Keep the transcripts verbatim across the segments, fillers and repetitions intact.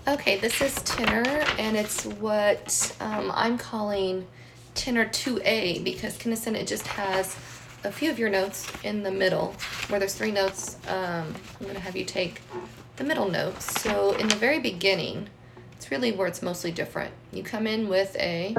Okay, this is tenor, and it's what um, I'm calling tenor two A because Kinnison, it just has a few of your notes in the middle where there's three notes. Um, I'm going to have you take the middle notes. So in the very beginning, it's really where it's mostly different. You come in with a,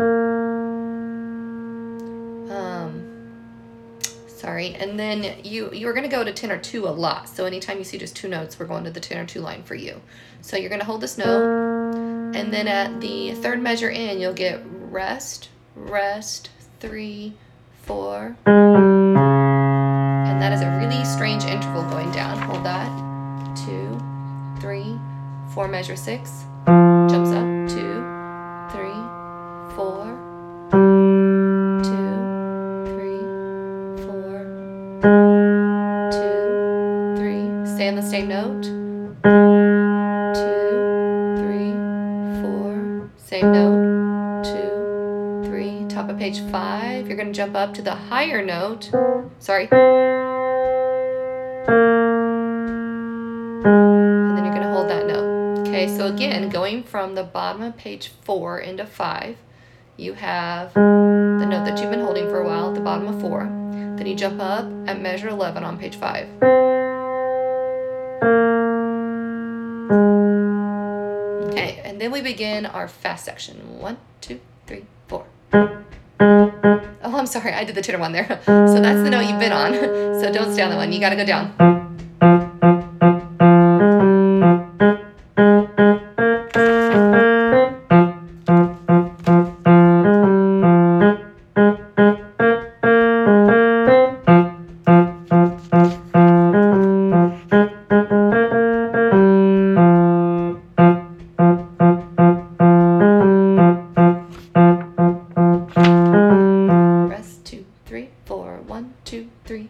um, sorry, and then you, you're going to go to tenor two a lot. So anytime you see just two notes, we're going to the tenor two line for you. So you're going to hold this note, and then at the third measure in, you'll get rest, rest, three, four. And that is a really strange interval going down. Hold that. Two, three, four, measure six. Jumps up. Two, three, four. Two, three, four. Two, three. Stay on the same note. Two, three, four. Same note. Two, three. Top of page five. You're going to jump up to the higher note. Sorry. And then you're going to hold that note. Okay, so again, going from the bottom of page four into five, you have the note that you've been holding for a while at the bottom of four. Then you jump up at measure eleven on page five. Okay, and then we begin our fast section. One, two, three, four. Oh, I'm sorry, I did the tenor one there. So that's the note you've been on. So don't stay on that one, you gotta go down. Rest, two, three, four, one, two, three.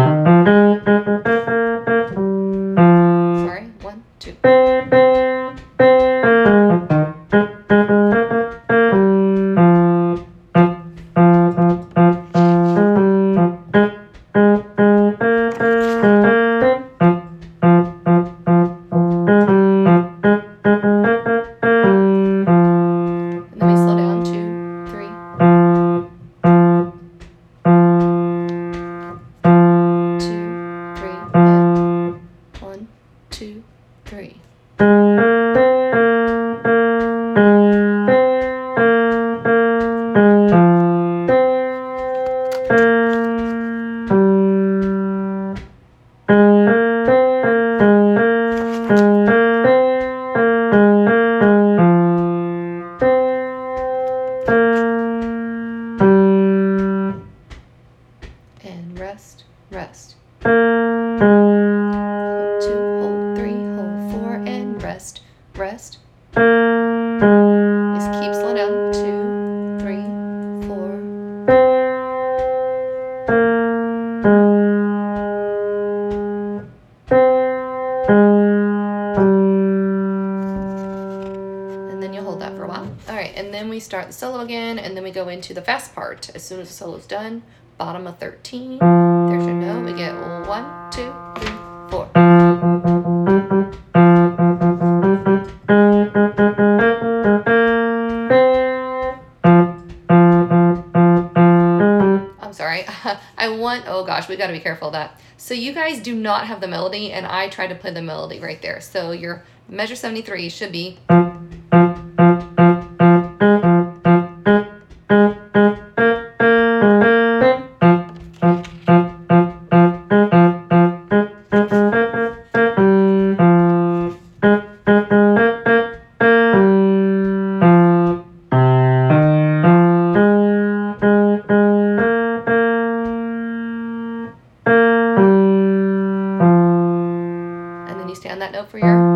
Sorry, one, two. And then we slow down, two, three. Two, three, and one, two, three. And rest, rest. Hold two, hold three, hold four, and rest, rest. Just keep slow down. Two, three, four. And then you'll hold that for a while. All right, and then we start the solo again, and then we go into the fast part. As soon as the solo's done, bottom of thirteen, there's your note. We get one, two, three, four. I'm sorry. I want, oh gosh, we got to be careful of that. So you guys do not have the melody, and I tried to play the melody right there. So your measure seventy-three should be. And then you stay on that note for your